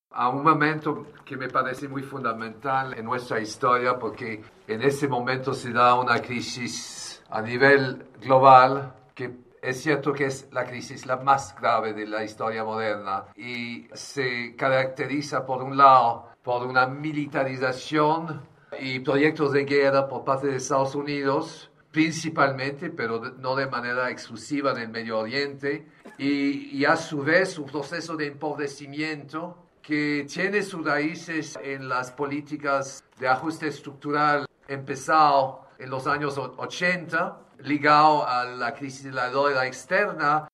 a un momento que me parece muy fundamental en nuestra historia, porque en ese momento se da una crisis a nivel global que es cierto que es la crisis la más grave de la historia moderna y se caracteriza por un lado por una militarización y proyectos de guerra por parte de Estados Unidos, principalmente, pero no de manera exclusiva en el Medio Oriente, y a su vez un proceso de empobrecimiento que tiene sus raíces en las políticas de ajuste estructural empezado en los años 80, ligado a la crisis de la deuda externa